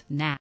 now.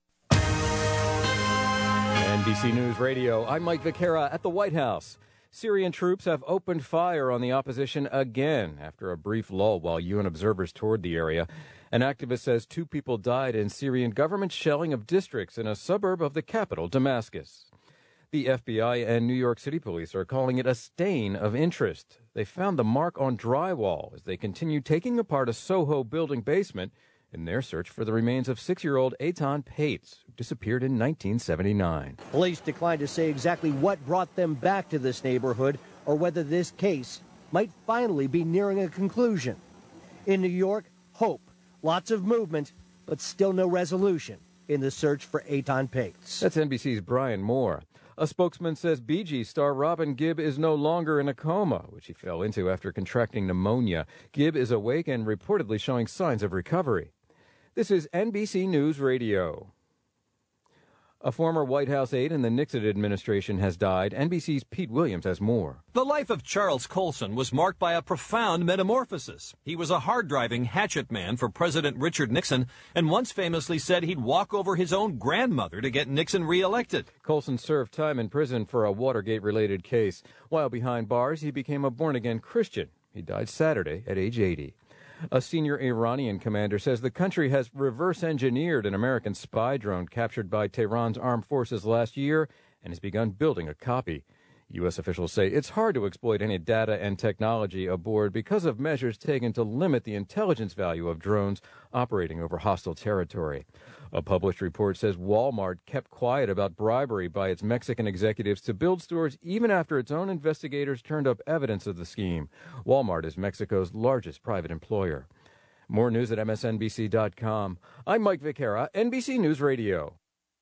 NBC News Radio, I'm Mike Vaquera at the White House. Syrian troops have opened fire on the opposition again after a brief lull while UN observers toured the area. An activist says 2 people died in Syrian government shelling of districts in a suburb of the capital, Damascus. The FBI and New York City police are calling it a stain of interest. They found the mark on drywall as they continue taking apart a Soho building basement in their search for the remains of 6-year-old Eitan Pates, who disappeared in 1979. Police declined to say exactly what brought them back to this neighborhood or whether this case might finally be nearing a conclusion. In New York, hope, lots of movement, but still no resolution in the search for Eitan Pates. That's NBC's Brian Moore. A spokesman says Bee Gees star Robin Gibb is no longer in a coma, which he fell into after contracting pneumonia. Gibb is awake and reportedly showing signs of recovery. This is NBC News Radio. A former White House aide in the Nixon administration has died. NBC's Pete Williams has more. The life of Charles Colson was marked by a profound metamorphosis. He was a hard-driving hatchet man for President Richard Nixon and once famously said he'd walk over his own grandmother to get Nixon reelected. Colson served time in prison for a Watergate-related case. While behind bars, he became a born-again Christian. He died Saturday at age 80. A senior Iranian commander says the country has reverse-engineered an American spy drone captured by Tehran's armed forces last year and has begun building a copy. U.S. officials say it's hard to exploit any data and technology aboard because of measures taken to limit the intelligence value of drones operating over hostile territory. A published report says Walmart kept quiet about bribery by its Mexican executives to build stores even after its own investigators turned up evidence of the scheme. Walmart is Mexico's largest private employer. More news at MSNBC.com. I'm Mike Vaquera, NBC News Radio.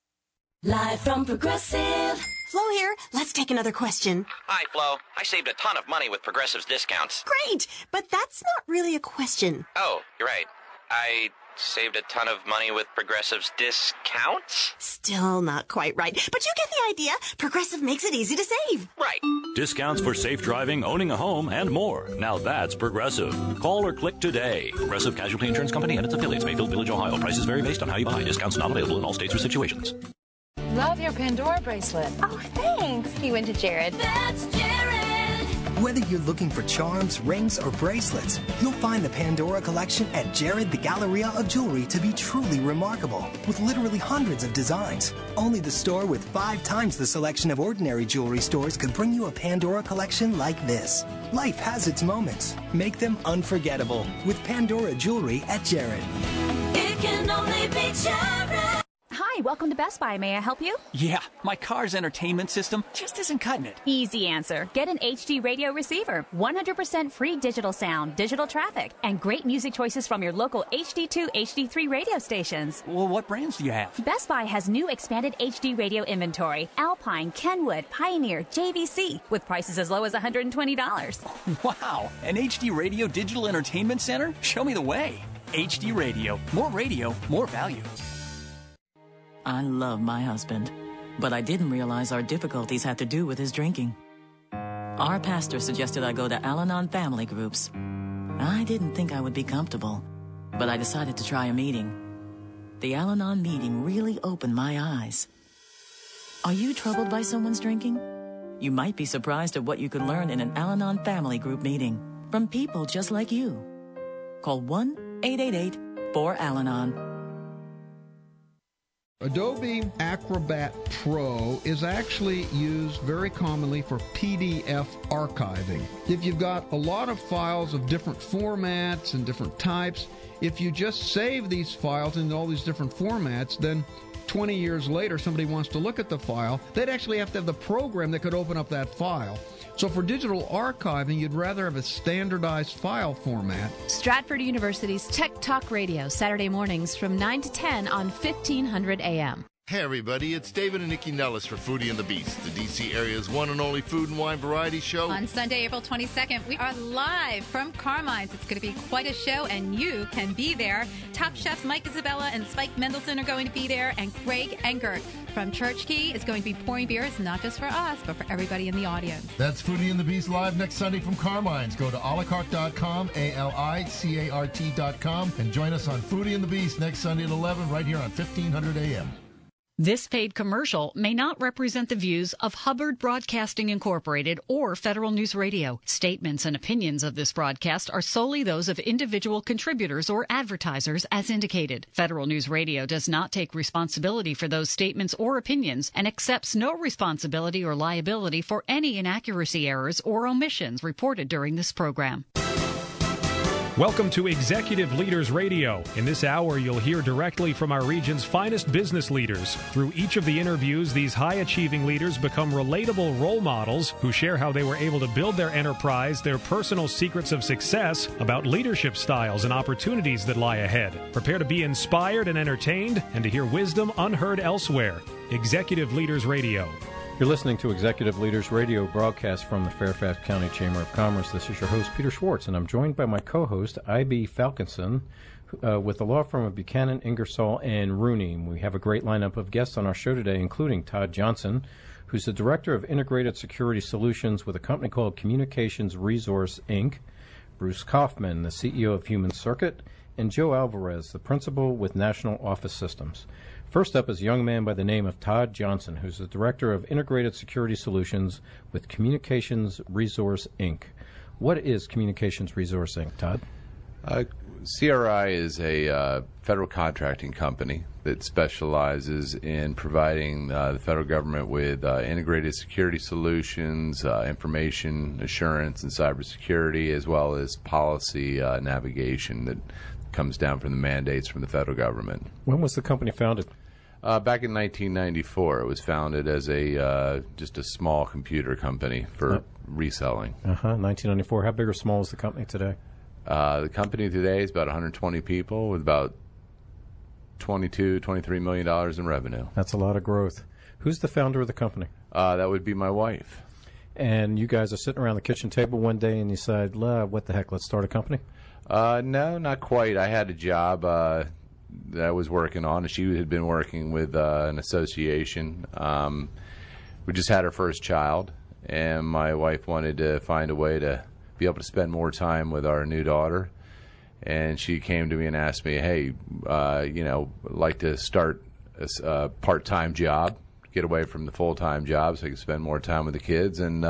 Live from Progressive. Flo here. Let's take another question. Hi, Flo. I saved a ton of money with Progressive's discounts. Great, but that's not really a question. Oh, you're right. I saved a ton of money with Progressive's discounts? Still not quite right, but you get the idea. Progressive makes it easy to save. Right. Discounts for safe driving, owning a home, and more. Now that's Progressive. Call or click today. Progressive Casualty Insurance Company and its affiliates, Mayfield Village, Ohio. Prices vary based on how you buy. Discounts not available in all states or situations. Love your Pandora bracelet. Oh, thanks. You went to Jared. That's Jared. Whether you're looking for charms, rings, or bracelets, you'll find the Pandora collection at Jared, the Galleria of Jewelry, to be truly remarkable, with literally hundreds of designs. Only the store with 5 times the selection of ordinary jewelry stores could bring you a Pandora collection like this. Life has its moments. Make them unforgettable with Pandora Jewelry at Jared. It can only be Jared. Hi, welcome to Best Buy. May I help you? Yeah, my car's entertainment system just isn't cutting it. Easy answer. Get an HD radio receiver. 100% free digital sound, digital traffic, and great music choices from your local HD2, HD3 radio stations. Well, what brands do you have? Best Buy has new expanded HD radio inventory. Alpine, Kenwood, Pioneer, JVC, with prices as low as $120. Wow, an HD radio digital entertainment center? Show me the way. HD radio. More value. I love my husband, but I didn't realize our difficulties had to do with his drinking. Our pastor suggested I go to Al-Anon family groups. I didn't think I would be comfortable, but I decided to try a meeting. The Al-Anon meeting really opened my eyes. Are you troubled by someone's drinking? You might be surprised at what you could learn in an Al-Anon family group meeting from people just like you. Call 1-888-4-AL-ANON. Adobe Acrobat Pro is actually used very commonly for PDF archiving. If you've got a lot of files of different formats and different types, if you just save these files in all these different formats, then 20 years later somebody wants to look at the file, they'd actually have to have the program that could open up that file. So for digital archiving, you'd rather have a standardized file format. Stratford University's Tech Talk Radio, Saturday mornings from 9 to 10 on 1500 AM. Hey everybody, it's David and Nikki Nellis for Foodie and the Beast, the DC area's one and only food and wine variety show. On Sunday, April 22nd, we are live from Carmine's. It's going to be quite a show, and you can be there. Top chefs Mike Isabella and Spike Mendelson are going to be there, and Greg Engert from Church Key is going to be pouring beers, not just for us, but for everybody in the audience. That's Foodie and the Beast live next Sunday from Carmine's. Go to alicart.com, ALICART.com, and join us on Foodie and the Beast next Sunday at 11 right here on 1500 AM. This paid commercial may not represent the views of Hubbard Broadcasting Incorporated or Federal News Radio. Statements and opinions of this broadcast are solely those of individual contributors or advertisers as indicated. Federal News Radio does not take responsibility for those statements or opinions and accepts no responsibility or liability for any inaccuracy, errors, or omissions reported during this program. Welcome to Executive Leaders Radio. In this hour, you'll hear directly from our region's finest business leaders. Through each of the interviews, these high-achieving leaders become relatable role models who share how they were able to build their enterprise, their personal secrets of success, about leadership styles and opportunities that lie ahead. Prepare to be inspired and entertained and to hear wisdom unheard elsewhere. Executive Leaders Radio. You're listening to Executive Leaders Radio, broadcast from the Fairfax County Chamber of Commerce. This is your host, Peter Schwartz, and I'm joined by my co-host, I.B. Falkinson, with the law firm of Buchanan, Ingersoll, and Rooney. We have a great lineup of guests on our show today, including Todd Johnson, who's the Director of Integrated Security Solutions with a company called Communications Resource, Inc., Bruce Kaufman, the CEO of Human Circuit, and Joe Alvarez, the Principal with National Office Systems. First up is a young man by the name of Todd Johnson, who's the Director of Integrated Security Solutions with Communications Resource, Inc. What is Communications Resource, Inc., Todd? CRI is a federal contracting company that specializes in providing the federal government with integrated security solutions, information assurance and cybersecurity, as well as policy navigation that comes down from the mandates from the federal government. When was the company founded? Back in 1994. It was founded as just a small computer company for reselling. 1994. How big or small is the company today? The company today is about 120 people with about $23 million in revenue. That's a lot of growth. Who's the founder of the company? That would be my wife. And you guys are sitting around the kitchen table one day and you said, what the heck, let's start a company? No, not quite. I had a job that I was working on, and she had been working with an association. We just had our first child, and my wife wanted to find a way to be able to spend more time with our new daughter. And she came to me and asked me, hey, I'd like to start a part-time job, get away from the full-time job so I can spend more time with the kids. And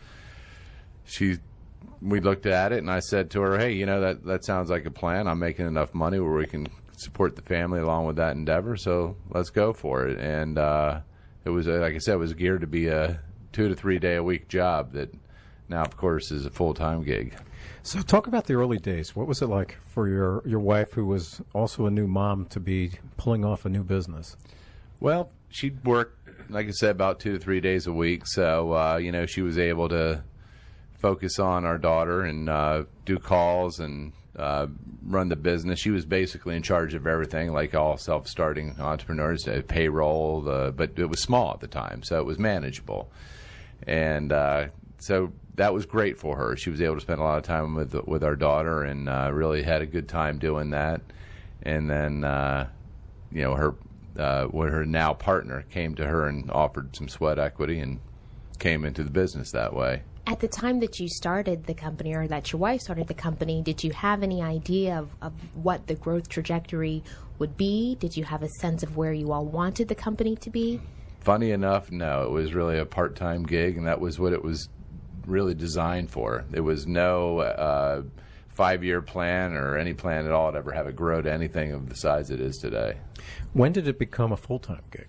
we looked at it, and I said to her, hey, that sounds like a plan. I'm making enough money where we can support the family along with that endeavor, so let's go for it. And it was, like I said, it was geared to be a 2 to 3 day a week job that now, of course, is a full-time gig. So talk about the early days. What was it like for your wife, who was also a new mom, to be pulling off a new business? Well, she'd work, like I said, about 2 to 3 days a week, so, she was able to focus on our daughter and do calls and run the business. She was basically in charge of everything, like all self-starting entrepreneurs, payroll, but it was small at the time, so it was manageable. And so that was great for her. She was able to spend a lot of time with our daughter and really had a good time doing that. And then, her now partner came to her and offered some sweat equity and came into the business that way. At the time that you started the company, or that your wife started the company, did you have any idea of what the growth trajectory would be? Did you have a sense of where you all wanted the company to be? Funny enough, no. It was really a part-time gig, and that was what it was really designed for. There was no 5-year plan or any plan at all to ever have it grow to anything of the size it is today. When did it become a full-time gig?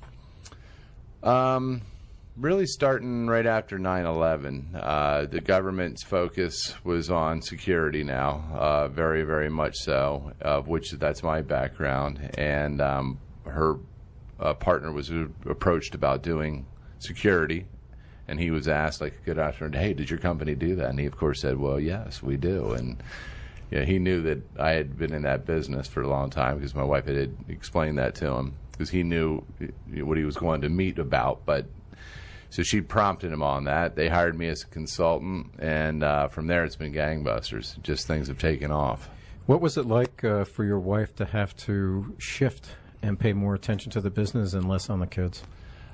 Really starting right after 9/11. The government's focus was on security now, very, very much so, of which that's my background. And her partner was approached about doing security, and he was asked, like a good entrepreneur, hey, did your company do that? And he, of course, said, well, yes, we do. And he knew that I had been in that business for a long time because my wife had explained that to him. because he knew what he was going to meet about. But so she prompted him on that. They hired me as a consultant, and from there it's been gangbusters. Just things have taken off. What was it like for your wife to have to shift and pay more attention to the business and less on the kids?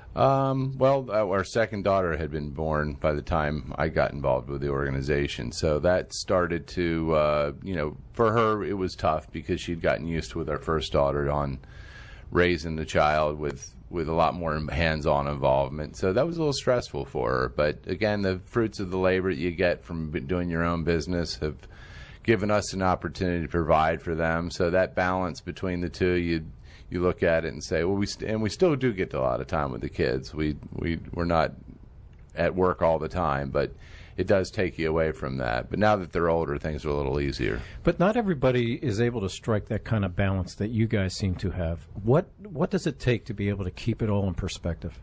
Well, our second daughter had been born by the time I got involved with the organization. So that started to, for her it was tough because she'd gotten used to, with our first daughter, on raising the child with a lot more hands-on involvement. So that was a little stressful for her. But again, the fruits of the labor that you get from doing your own business have given us an opportunity to provide for them. So that balance between the two, you look at it and say, well, we still do get a lot of time with the kids. We're not at work all the time, but it does take you away from that. But now that they're older, things are a little easier. But not everybody is able to strike that kind of balance that you guys seem to have. What does it take to be able to keep it all in perspective?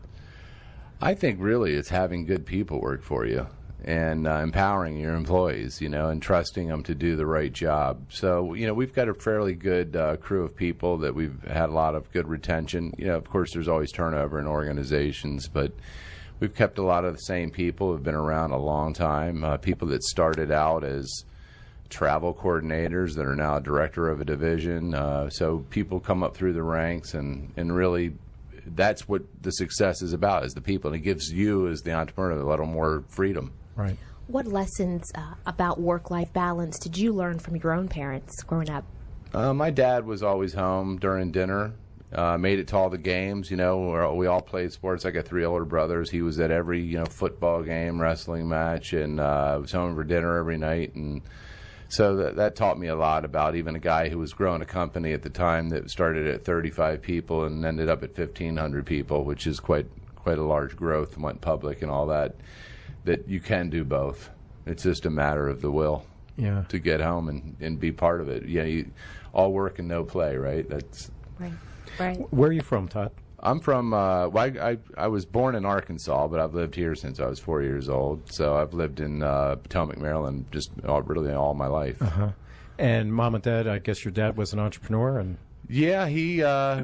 I think really it's having good people work for you and empowering your employees, and trusting them to do the right job. So, we've got a fairly good crew of people that we've had a lot of good retention. Of course, there's always turnover in organizations, but we've kept a lot of the same people who have been around a long time, people that started out as travel coordinators that are now director of a division. So people come up through the ranks, and really that's what the success is about, is the people. And it gives you, as the entrepreneur, a little more freedom. Right. What lessons about work-life balance did you learn from your own parents growing up? My dad was always home during dinner. Made it to all the games. We all played sports. I got 3 older brothers. He was at every football game, wrestling match, and was home for dinner every night. And so that taught me a lot about even a guy who was growing a company at the time that started at 35 people and ended up at 1,500 people, which is quite a large growth, and went public and all that. That you can do both. It's just a matter of the will to get home and be part of it. All work and no play, right? That's right. Where are you from, Todd? I'm from, I was born in Arkansas, but I've lived here since I was 4 years old. So I've lived in Potomac, Maryland, just really all my life. Uh-huh. And Mom and Dad, I guess your dad was an entrepreneur? And yeah, he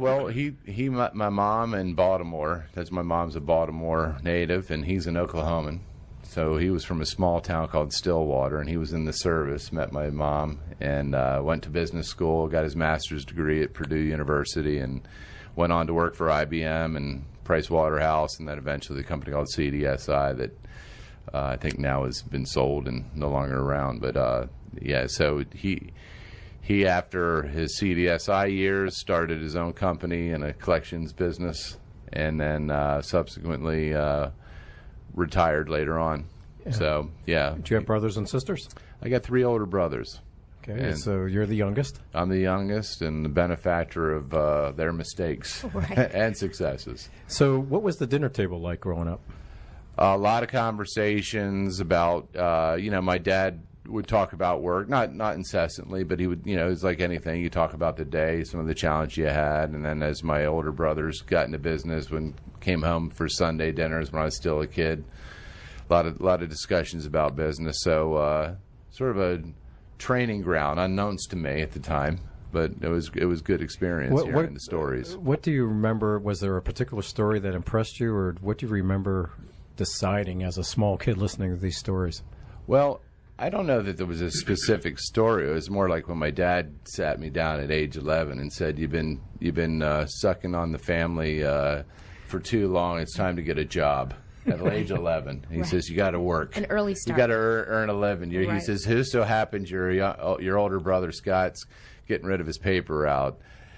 met my mom in Baltimore. My mom's a Baltimore native, and he's an Oklahoman. So he was from a small town called Stillwater, and he was in the service, met my mom, and went to business school, got his master's degree at Purdue University, and went on to work for IBM and Price Waterhouse, and then eventually a company called CDSI that I think now has been sold and no longer around. But so he after his CDSI years started his own company in a collections business, and then subsequently retired later on. Yeah. So, yeah. Do you have brothers and sisters? I got 3 older brothers. Okay, and so you're the youngest? I'm the youngest and the benefactor of their mistakes and successes. So what was the dinner table like growing up? A lot of conversations about, my dad would talk about work, not incessantly, but he would, it was like anything. You talk about the day, some of the challenge you had, and then as my older brothers got into business, came home for Sunday dinners when I was still a kid, a lot of discussions about business. So sort of a training ground, unknowns to me at the time, but it was good experience hearing the stories. What do you remember? Was there a particular story that impressed you, or what do you remember deciding as a small kid listening to these stories? Well, I don't know that there was a specific story. It was more like when my dad sat me down at age 11 and said, "You've been sucking on the family for too long. It's time to get a job." At age 11, he says, "You got to work. An early start. You got to earn a living." He says, "Who so happens your older brother Scott's getting rid of his paper route."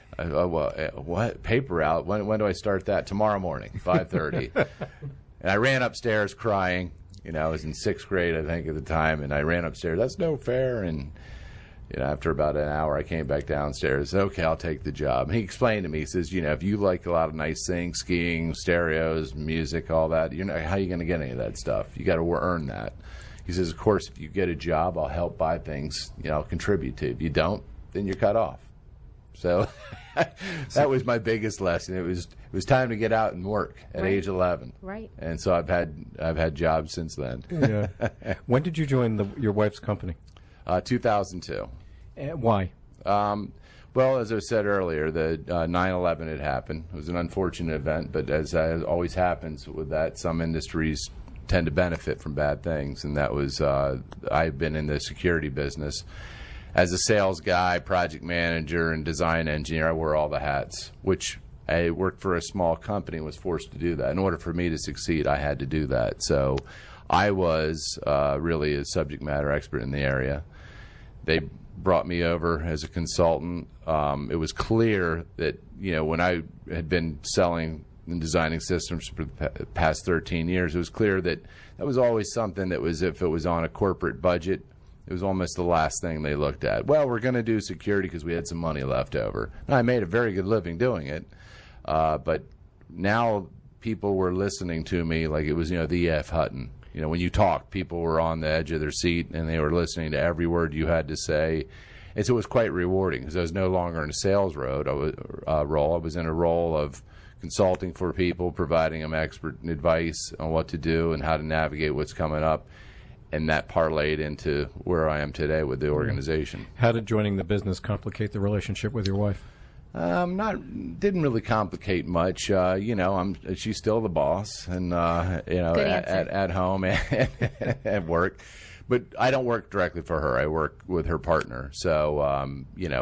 What paper route? When do I start that? Tomorrow morning, 5:30. And I ran upstairs crying. I was in 6th grade, I think, at the time, and I ran upstairs. That's no fair. And after about an hour, I came back downstairs. Okay, I'll take the job. And he explained to me, he says, if you like a lot of nice things, skiing, stereos, music, all that, how are you going to get any of that stuff? You got to earn that. He says, of course, if you get a job, I'll help buy things, I'll contribute to. If you don't, then you're cut off. So that was my biggest lesson. It was time to get out and work at age 11. Right. And so I've had jobs since then. Yeah. When did you join your wife's company? 2002. Why? Well, as I said earlier, the 9/11 had happened. It was an unfortunate event, but as always happens with that, some industries tend to benefit from bad things, and that was I've been in the security business. As a sales guy, project manager, and design engineer, I wore all the hats, which I worked for a small company and was forced to do that. In order for me to succeed, I had to do that. So I was really a subject matter expert in the area. They brought me over as a consultant. It was clear that, when I had been selling and designing systems for the past 13 years, it was clear that was always something that was, if it was on a corporate budget, it was almost the last thing they looked at. Well, we're going to do security because we had some money left over. And I made a very good living doing it. But now people were listening to me like it was, the E.F. Hutton. When you talked, people were on the edge of their seat and they were listening to every word you had to say. And so it was quite rewarding because I was no longer in a sales role. I was in a role of consulting for people, providing them expert advice on what to do and how to navigate what's coming up. And that parlayed into where I am today with the organization. How did joining the business complicate the relationship with your wife? Didn't really complicate much. She's still the boss, and at home and at work. But I don't work directly for her. I work with her partner. So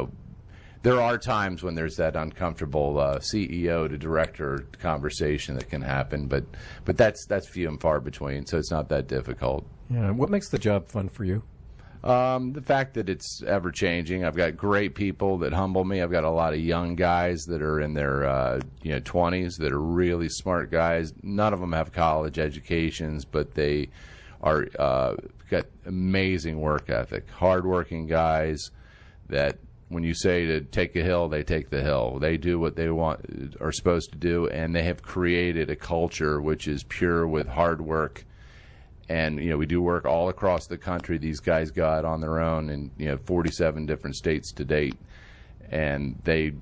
there are times when there's that uncomfortable CEO to director conversation that can happen, but that's few and far between. So it's not that difficult. Yeah. What makes the job fun for you? The fact that it's ever changing. I've got great people that humble me. I've got a lot of young guys that are in their 20s that are really smart guys. None of them have college educations, but they are got amazing work ethic. Hardworking guys that when you say to take a hill, they take the hill. They do what they are supposed to do, and they have created a culture which is pure with hard work. And, we do work all across the country. These guys got on their own in, 47 different states to date. And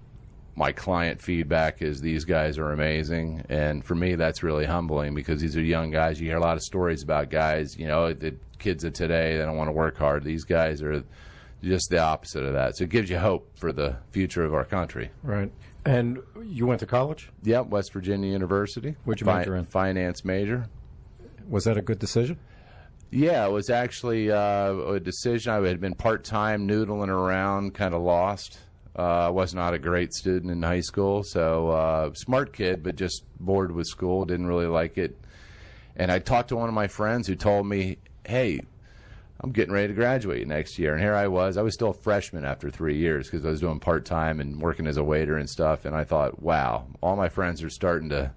my client feedback is these guys are amazing. And for me, that's really humbling because these are young guys. You hear a lot of stories about guys, the kids of today, they don't want to work hard. These guys are just the opposite of that. So it gives you hope for the future of our country. Right. And you went to college? Yep, West Virginia University. What'd you major in? Finance major. Was that a good decision? Yeah, it was actually a decision. I had been part-time, noodling around, kind of lost. Was not a great student in high school, so smart kid, but just bored with school, didn't really like it. And I talked to one of my friends who told me, hey, I'm getting ready to graduate next year. And here I was still a freshman after 3 years because I was doing part-time and working as a waiter and stuff. And I thought, wow, all my friends are starting to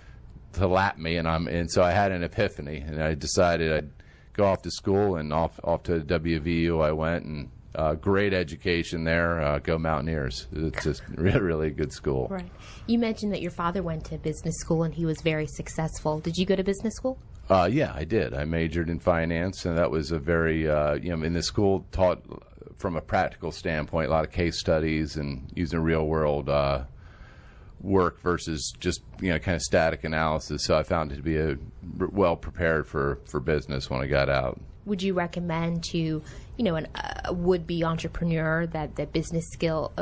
lap me, and so I had an epiphany, and I decided I'd go off to school, and off to WVU I went, and great education there. Go Mountaineers! It's just really a good school. Right. You mentioned that your father went to business school and he was very successful. Did you go to business school? Yeah, I did. I majored in finance, and that was a very in the school taught from a practical standpoint, a lot of case studies and using real world work versus just kind of static analysis. So I found it to be well prepared for business when I got out. Would you recommend to a would-be entrepreneur that business school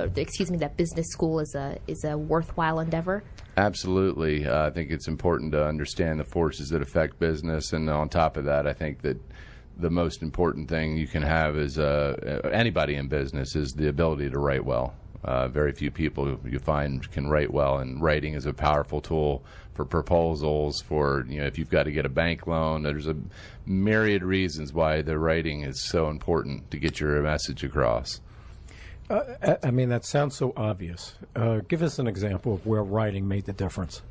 is a worthwhile endeavor? Absolutely. I think it's important to understand the forces that affect business, and on top of that, I think that the most important thing you can have is anybody in business is the ability to write well. Very few people you find can write well, and writing is a powerful tool for proposals, for if you've got to get a bank loan. There's a myriad reasons why the writing is so important to get your message across. That sounds so obvious. Give us an example of where writing made the difference.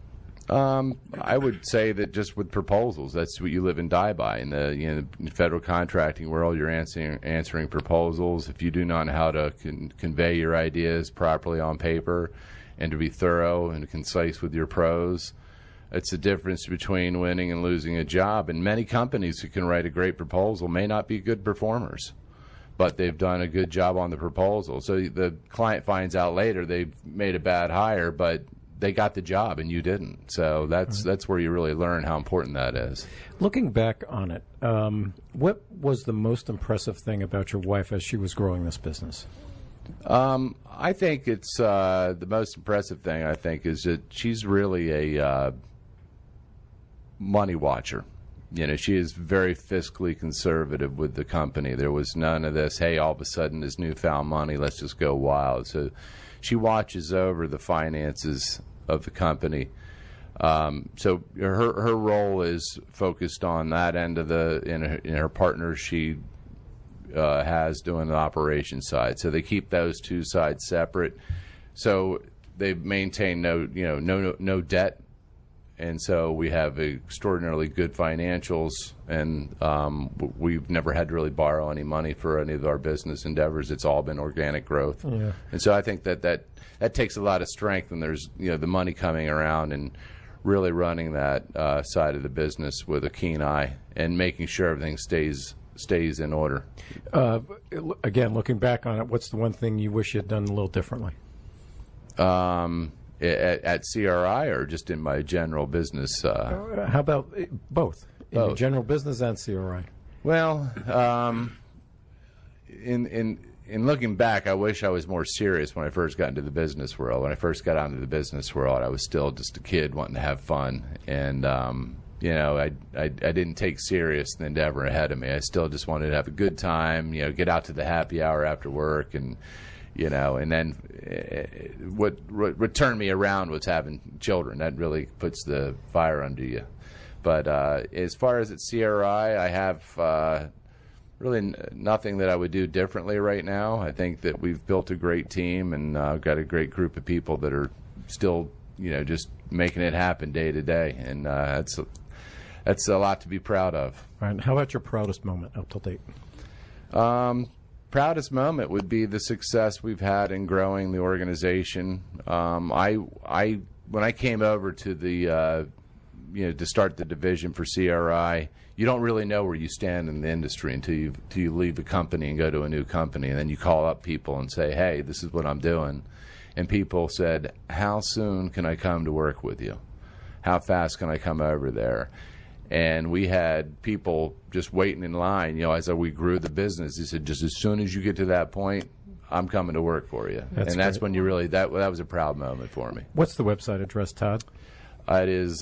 I would say that just with proposals, that's what you live and die by. In the federal contracting world, you're answering proposals. If you do not know how to convey your ideas properly on paper and to be thorough and concise with your prose, it's the difference between winning and losing a job. And many companies who can write a great proposal may not be good performers, but they've done a good job on the proposal. So the client finds out later they've made a bad hire, but they got the job and you didn't. So that's where you really learn how important that is. Looking back on it, what was the most impressive thing about your wife as she was growing this business? I think it's the most impressive thing, I think, is that she's really a money watcher. She is very fiscally conservative with the company. There was none of this, hey, all of a sudden there's newfound money, let's just go wild. So she watches over the finances of the company. So her role is focused on that end of in her partner she has doing the operation side. So they keep those two sides separate. So they maintain no debt. And so we have extraordinarily good financials, and we've never had to really borrow any money for any of our business endeavors. It's all been organic growth. Yeah. And so I think that takes a lot of strength, and there's the money coming around and really running that side of the business with a keen eye and making sure everything stays in order. Again, looking back on it, what's the one thing you wish you had done a little differently? At CRI or just in my general business? How about both? In your general business and CRI? Well, in looking back, I wish I was more serious when I first got into the business world. When I first got out into the business world, I was still just a kid wanting to have fun. And, I didn't take serious the endeavor ahead of me. I still just wanted to have a good time, get out to the happy hour after work and then what turned me around was having children. That really puts the fire under you. But as far as at CRI, I have really nothing that I would do differently right now. I think that we've built a great team, and I've got a great group of people that are still, just making it happen day to day. And that's a lot to be proud of. All right. How about your proudest moment up to date? Proudest moment would be the success we've had in growing the organization. When I came over to the to start the division for CRI, you don't really know where you stand in the industry until you leave the company and go to a new company, and then you call up people and say, hey, this is what I'm doing. And people said, how soon can I come to work with you? How fast can I come over there? And we had people just waiting in line, as we grew the business. He said, just as soon as you get to that point, I'm coming to work for you. That's when you really, that was a proud moment for me. What's the website address, Todd? It is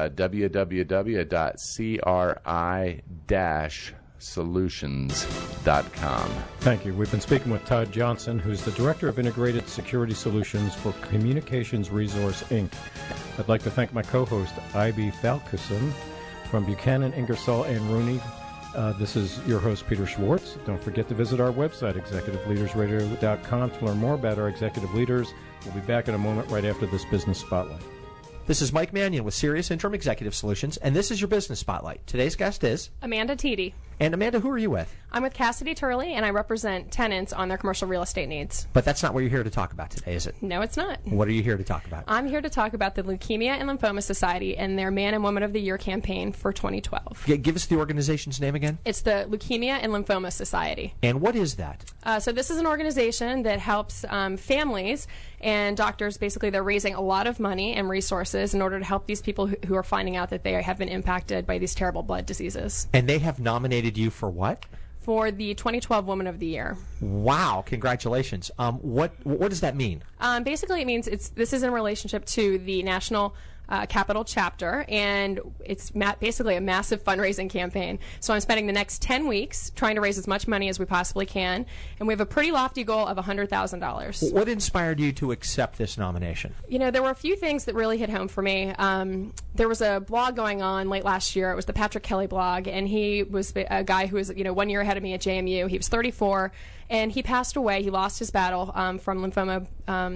www.cri-solutions.com. Thank you. We've been speaking with Todd Johnson, who's the Director of Integrated Security Solutions for Communications Resource, Inc. I'd like to thank my co-host, Ivy Falkeson, from Buchanan, Ingersoll, and Rooney. This is your host, Peter Schwartz. Don't forget to visit our website, executiveleadersradio.com, to learn more about our executive leaders. We'll be back in a moment right after this Business Spotlight. This is Mike Mannion with Sirius Interim Executive Solutions, and this is your Business Spotlight. Today's guest is Amanda Teedy. And Amanda, who are you with? I'm with Cassidy Turley, and I represent tenants on their commercial real estate needs. But that's not what you're here to talk about today, is it? No, it's not. What are you here to talk about? I'm here to talk about the Leukemia and Lymphoma Society and their Man and Woman of the Year campaign for 2012. Give us the organization's name again. It's the Leukemia and Lymphoma Society. And what is that? So this is an organization that helps families and doctors. Basically, they're raising a lot of money and resources in order to help these people who are finding out that they have been impacted by these terrible blood diseases. And they have nominated you for what? For the 2012 Woman of the Year. Wow, congratulations. What does that mean? Basically, it means this is in relationship to the National Capital Chapter, and it's basically a massive fundraising campaign. So I'm spending the next 10 weeks trying to raise as much money as we possibly can, and we have a pretty lofty goal of $100,000. What inspired you to accept this nomination? There were a few things that really hit home for me. There was a blog going on late last year. It was the Patrick Kelly blog, and he was a guy who was 1 year ahead of me at JMU. He was 34, and he passed away. He lost his battle from lymphoma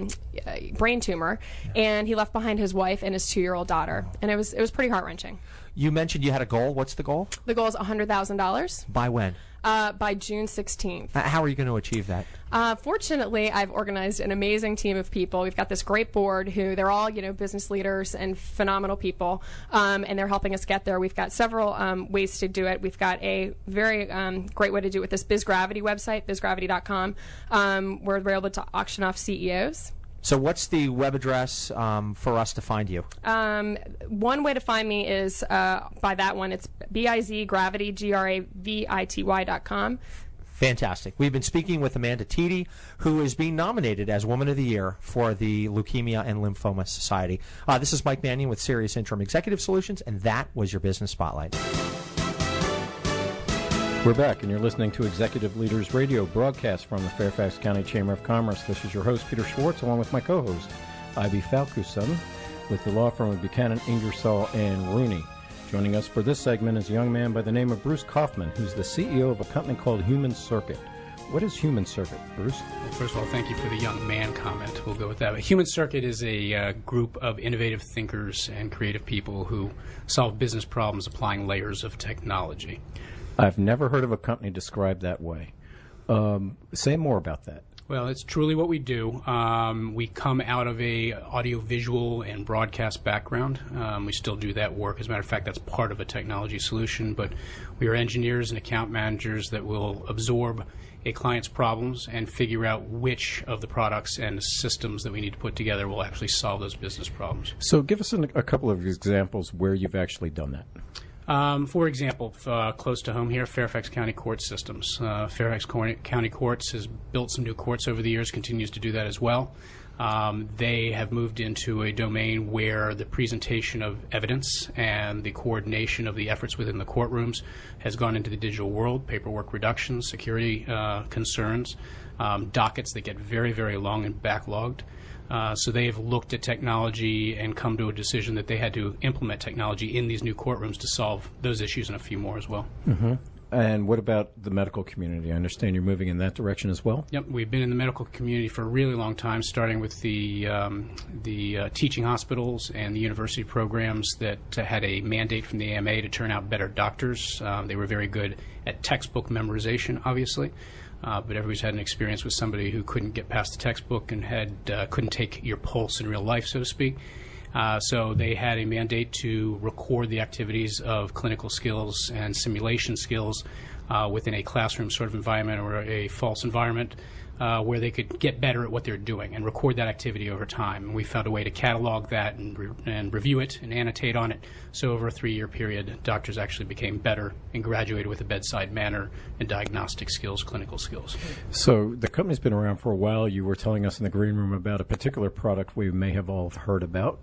brain tumor, and he left behind his wife and his 2-year-old daughter, and it was pretty heart-wrenching. You mentioned you had a goal. What's the goal? The goal is $100,000. By when? By June 16th. How are you going to achieve that? Fortunately, I've organized an amazing team of people. We've got this great board who they're all, business leaders and phenomenal people, and they're helping us get there. We've got several ways to do it. We've got a very great way to do it with this BizGravity website, bizgravity.com, where we're able to auction off CEOs. So what's the web address for us to find you? One way to find me is by that one. It's BizGravity, GRAVITY.com. Fantastic. We've been speaking with Amanda Teedy, who is being nominated as Woman of the Year for the Leukemia and Lymphoma Society. This is Mike Mannion with Sirius Interim Executive Solutions, and that was your Business Spotlight. We're back, and you're listening to Executive Leaders Radio, broadcast from the Fairfax County Chamber of Commerce. This is your host, Peter Schwartz, along with my co-host, Ivy Falkuson, with the law firm of Buchanan, Ingersoll, and Rooney. Joining us for this segment is a young man by the name of Bruce Kaufman, who's the CEO of a company called Human Circuit. What is Human Circuit, Bruce? Well, first of all, thank you for the young man comment. We'll go with that. Human Circuit is a group of innovative thinkers and creative people who solve business problems applying layers of technology. I've never heard of a company described that way. Say more about that. Well, it's truly what we do. We come out of a audiovisual and broadcast background. We still do that work. As a matter of fact, that's part of a technology solution. But we are engineers and account managers that will absorb a client's problems and figure out which of the products and the systems that we need to put together will actually solve those business problems. So give us a couple of examples where you've actually done that. For example, close to home here, Fairfax County Court Systems. Fairfax County Courts has built some new courts over the years, continues to do that as well. They have moved into a domain where the presentation of evidence and the coordination of the efforts within the courtrooms has gone into the digital world, paperwork reduction, security concerns, dockets that get very, very long and backlogged. So they have looked at technology and come to a decision that they had to implement technology in these new courtrooms to solve those issues and a few more as well. Mm-hmm. And what about the medical community? I understand you're moving in that direction as well? Yep, we've been in the medical community for a really long time, starting with the teaching hospitals and the university programs that had a mandate from the AMA to turn out better doctors. They were very good at textbook memorization, obviously. But everybody's had an experience with somebody who couldn't get past the textbook and couldn't take your pulse in real life, so to speak. So they had a mandate to record the activities of clinical skills and simulation skills within a classroom sort of environment or a false environment where they could get better at what they're doing and record that activity over time. And we found a way to catalog that and review it and annotate on it. So over a 3-year period, doctors actually became better and graduated with a bedside manner and diagnostic skills, clinical skills. So the company's been around for a while. You were telling us in the green room about a particular product we may have all heard about.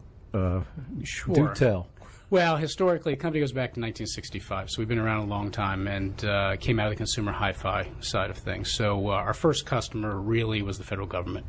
Sure. Do tell. Well, historically, the company goes back to 1965, so we've been around a long time and came out of the consumer hi-fi side of things. So our first customer really was the federal government.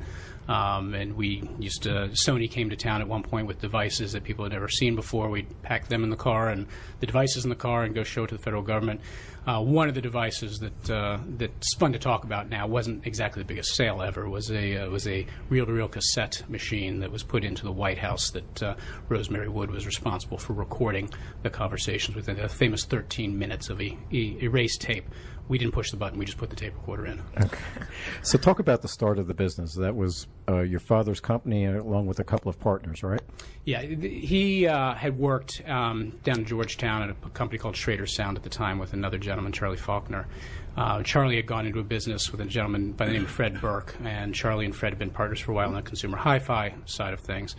And we used to, Sony came to town at one point with devices that people had never seen before. We'd pack them in the car and the devices in the car and go show it to the federal government. One of the devices that's fun to talk about now wasn't exactly the biggest sale ever. Was a reel-to-reel cassette machine that was put into the White House that Rosemary Wood was responsible for recording the conversations within the famous 13 minutes of erased tape. We didn't push the button. We just put the tape recorder in. Okay. So talk about the start of the business. That was your father's company along with a couple of partners, right? Yeah. He had worked down in Georgetown at a company called Schrader Sound at the time with another gentleman, Charlie Faulkner. Charlie had gone into a business with a gentleman by the name of Fred Burke, and Charlie and Fred had been partners for a while on the consumer hi-fi side of things.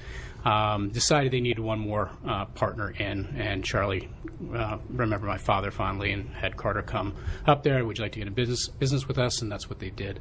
Decided they needed one more partner in, and Charlie remembered my father fondly and had Carter come up there. Would you like to get a business with us? And that's what they did.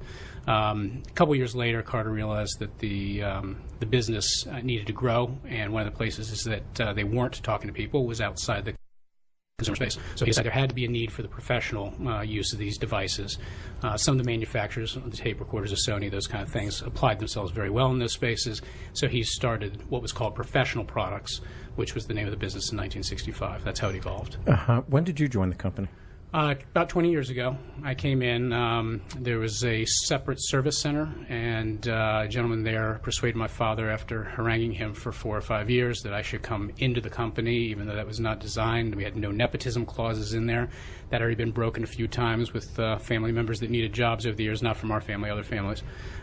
A couple years later, Carter realized that the business needed to grow, and one of the places is that they weren't talking to people was outside the consumer space. So he decided there had to be a need for the professional use of these devices. Some of the manufacturers, the tape recorders of Sony, those kind of things, applied themselves very well in those spaces. So he started what was called Professional Products, which was the name of the business in 1965. That's how it evolved. When did you join the company? About 20 years ago, I came in. There was a separate service center, and a gentleman there persuaded my father, after haranguing him for 4 or 5 years, that I should come into the company, even though that was not designed. We had no nepotism clauses in there. That had already been broken a few times with family members that needed jobs over the years, not from our family, other families.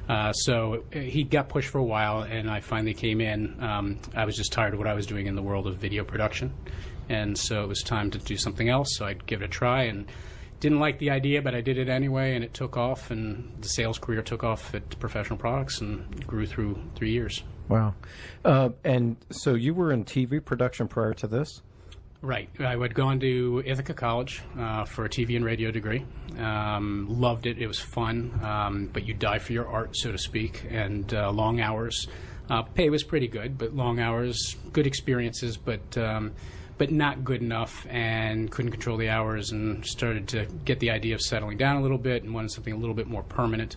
So he got pushed for a while, and I finally came in. I was just tired of what I was doing in the world of video production. And so it was time to do something else, so I'd give it a try, and didn't like the idea, but I did it anyway, and it took off, and the sales career took off at Professional Products and grew through 3 years. Wow. And so you were in TV production prior to this? Right. I had gone to Ithaca College for a TV and radio degree. Loved it. It was fun. But you die for your art, so to speak, and long hours. Pay was pretty good, but long hours, good experiences, but not good enough, and couldn't control the hours, and started to get the idea of settling down a little bit and wanted something a little bit more permanent.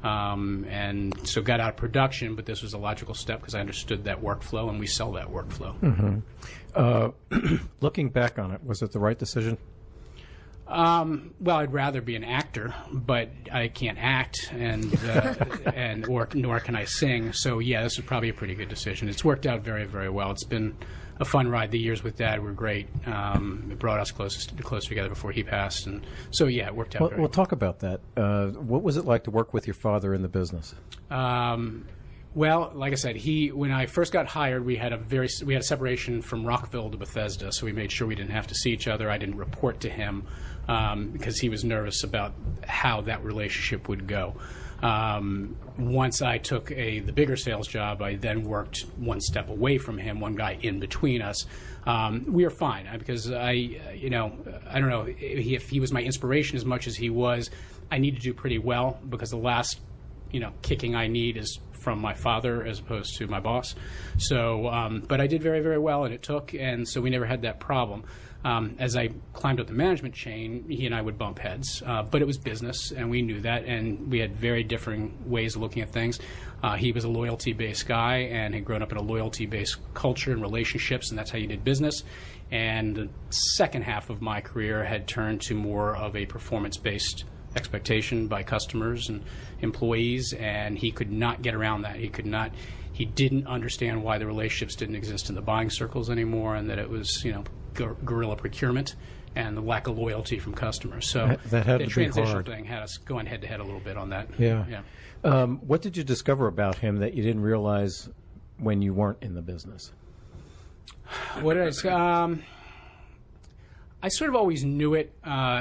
And so got out of production, but this was a logical step because I understood that workflow, and we sell that workflow. Looking back on it, was it the right decision? Well, I'd rather be an actor, but I can't act, nor can I sing. So yeah, this was probably a pretty good decision. It's worked out very, very well. It's been a fun ride. The years with Dad were great. It brought us closer together before he passed, and so yeah, it worked out. Well, talk about that. What was it like to work with your father in the business? Well, like I said, when I first got hired, we had a separation from Rockville to Bethesda, so we made sure we didn't have to see each other. I didn't report to him because he was nervous about how that relationship would go. Once I took the bigger sales job, I then worked one step away from him, one guy in between us. We were fine because I don't know if he was my inspiration as much as he was. I need to do pretty well because the last kicking I need is from my father as opposed to my boss. So, but I did very, very well, and it took, and so we never had that problem. As I climbed up the management chain, he and I would bump heads, but it was business, and we knew that, and we had very different ways of looking at things. He was a loyalty-based guy and had grown up in a loyalty-based culture and relationships, and that's how you did business. And the second half of my career had turned to more of a performance-based expectation by customers and employees, and he could not get around that. He didn't understand why the relationships didn't exist in the buying circles anymore, and that it was, guerrilla procurement and the lack of loyalty from customers. So that had the to be transition hard. thing had us going head to head a little bit on that. Yeah. What did you discover about him that you didn't realize when you weren't in the business? What did I say? I sort of always knew it.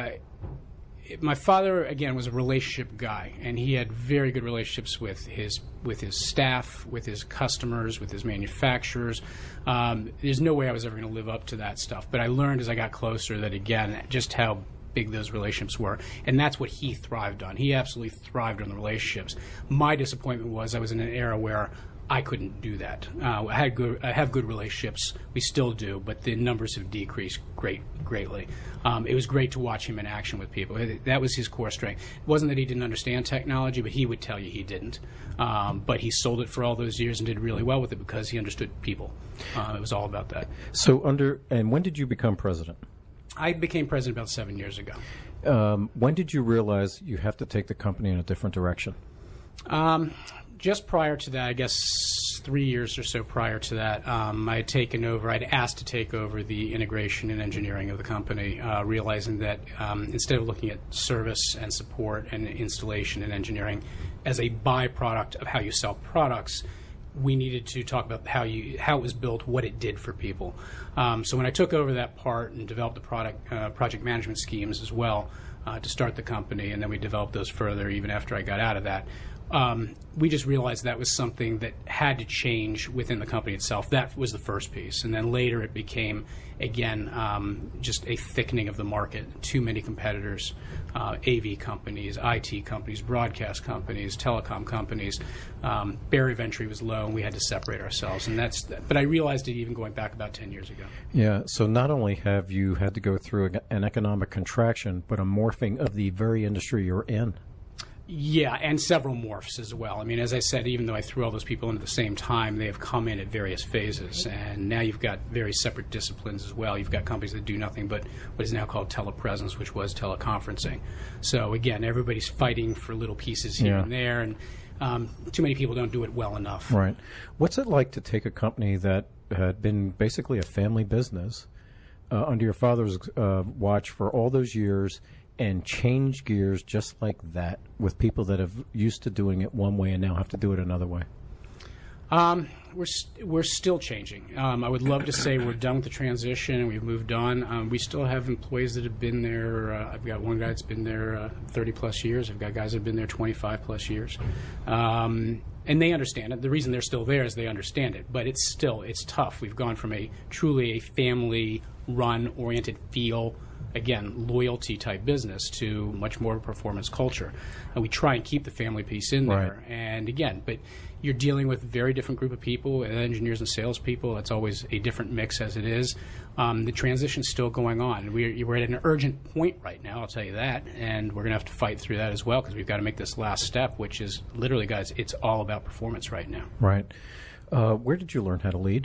My father, again, was a relationship guy, and he had very good relationships with his staff, with his customers, with his manufacturers. There's no way I was ever going to live up to that stuff. But I learned as I got closer that, again, just how big those relationships were. And that's what he thrived on. He absolutely thrived on the relationships. My disappointment was I was in an era where I couldn't do that. I have good relationships. We still do, but the numbers have decreased greatly. It was great to watch him in action with people. That was his core strength. It wasn't that he didn't understand technology, but he would tell you he didn't. But he sold it for all those years and did really well with it because he understood people. It was all about that. So and when did you become president? I became president about 7 years ago. When did you realize you have to take the company in a different direction? Just prior to that, I guess 3 years or so prior to that, I'd asked to take over the integration and engineering of the company, realizing that instead of looking at service and support and installation and engineering as a byproduct of how you sell products, we needed to talk about how it was built, what it did for people. So when I took over that part and developed the project management schemes as well to start the company, and then we developed those further even after I got out of that, we just realized that was something that had to change within the company itself. That was the first piece. And then later it became, again, just a thickening of the market. Too many competitors, AV companies, IT companies, broadcast companies, telecom companies. Barrier of entry was low, and we had to separate ourselves. But I realized it even going back about 10 years ago. Yeah, so not only have you had to go through an economic contraction, but a morphing of the very industry you're in. Yeah, and several morphs as well. I mean, as I said, even though I threw all those people in at the same time, they have come in at various phases. And now you've got very separate disciplines as well. You've got companies that do nothing but what is now called telepresence, which was teleconferencing. So, again, everybody's fighting for little pieces here and there, and too many people don't do it well enough. Right. What's it like to take a company that had been basically a family business under your father's watch for all those years and change gears just like that with people that have used to doing it one way and now have to do it another way? We're still changing. I would love to say we're done with the transition and we've moved on. We still have employees that have been there. I've got one guy that's been there 30-plus years. I've got guys that have been there 25-plus years. And they understand it. The reason they're still there is they understand it. But it's tough. We've gone from truly a family run-oriented feel, again, loyalty type business to much more of a performance culture. And we try and keep the family piece in there. Right. And again, but you're dealing with a very different group of people, engineers and salespeople. It's always a different mix as it is. The transition's still going on. We're at an urgent point right now, I'll tell you that, and we're going to have to fight through that as well because we've got to make this last step, which is literally, guys, it's all about performance right now. Right. Where did you learn how to lead?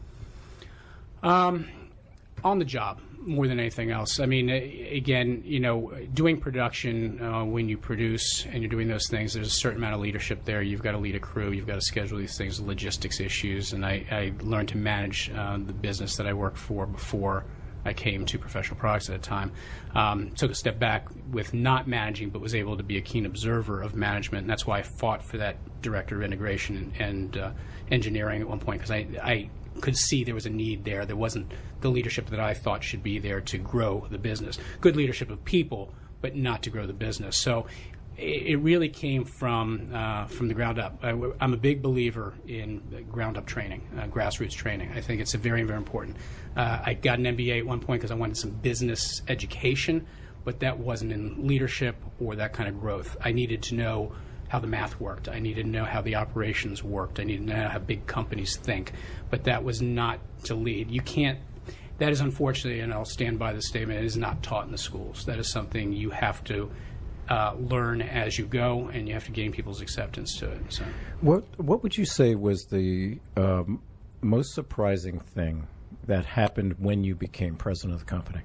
On the job, more than anything else. I mean, again, doing production, when you produce and you're doing those things, there's a certain amount of leadership there. You've got to lead a crew. You've got to schedule these things, logistics issues. And I learned to manage the business that I worked for before I came to Professional Products at the time. Took a step back with not managing, but was able to be a keen observer of management. And that's why I fought for that director of integration and engineering at one point, because I could see there was a need there. There wasn't the leadership that I thought should be there to grow the business. Good leadership of people, but not to grow the business. So it really came from the ground up. I'm a big believer in ground up training, grassroots training. I think it's very, very important. I got an MBA at one point because I wanted some business education, but that wasn't in leadership or that kind of growth. I needed to know how the math worked. I needed to know how the operations worked. I needed to know how big companies think. But that was not to lead. You can't, that is unfortunately, and I'll stand by this statement, it is not taught in the schools. That is something you have to learn as you go, and you have to gain people's acceptance to it. So, what would you say was the most surprising thing that happened when you became president of the company?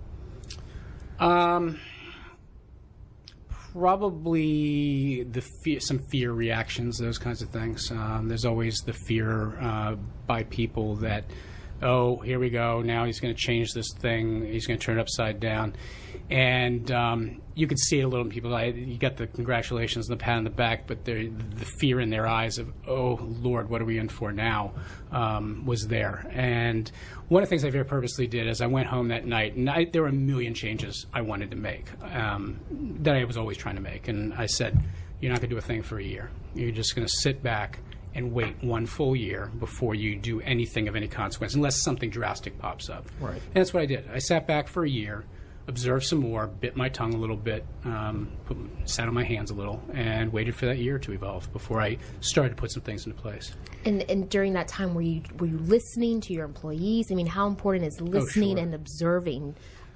Probably some fear reactions, those kinds of things. There's always the fear by people that, oh, here we go, now he's going to change this thing, he's going to turn it upside down. And you could see it a little in people. You got the congratulations and the pat on the back, but the fear in their eyes of, oh, Lord, what are we in for now, was there. And one of the things I very purposely did is I went home that night, and there were a million changes I wanted to make that I was always trying to make. And I said, you're not going to do a thing for a year. You're just going to sit back and wait one full year before you do anything of any consequence, unless something drastic pops up. Right. And that's what I did. I sat back for a year, observed some more, bit my tongue a little bit, sat on my hands a little, and waited for that year to evolve before I started to put some things into place. And during that time, were you listening to your employees? I mean, how important is listening and observing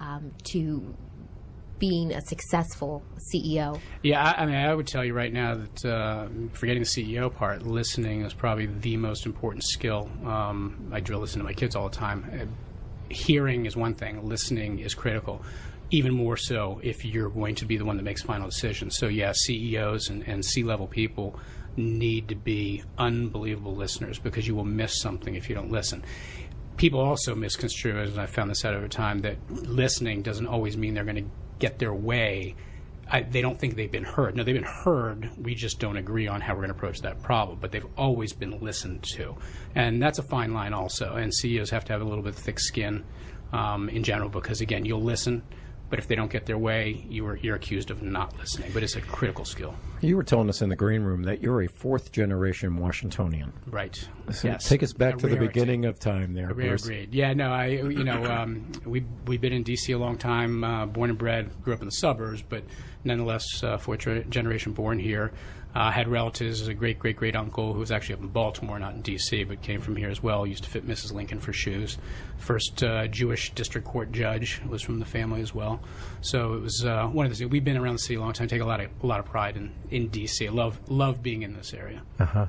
to being a successful CEO? Yeah, I mean, I would tell you right now that forgetting the CEO part, listening is probably the most important skill. I drill this into my kids all the time. Hearing is one thing, listening is critical, even more so if you're going to be the one that makes final decisions. So yeah, CEOs and C-level people need to be unbelievable listeners, because you will miss something if you don't listen. People also misconstrue, and I found this out over time, that listening doesn't always mean they're going to get their way. They don't think they've been heard. No, they've been heard. We just don't agree on how we're going to approach that problem. But they've always been listened to. And that's a fine line also. And CEOs have to have a little bit of thick skin in general, because, again, you'll listen, but if they don't get their way, you're accused of not listening. But it's a critical skill. You were telling us in the green room that you're a fourth-generation Washingtonian. Right. So yes. Take us back to the beginning of time there, Bruce. Agreed. Yeah, no, we've been in D.C. a long time, born and bred, grew up in the suburbs, but nonetheless, fourth-generation born here. Had relatives, a great uncle who was actually up in Baltimore, not in D.C., but came from here as well. Used to fit Mrs. Lincoln for shoes. First Jewish district court judge was from the family as well. So it was one of the. We've been around the city a long time. Take a lot of pride in D.C. I love being in this area. Uh-huh.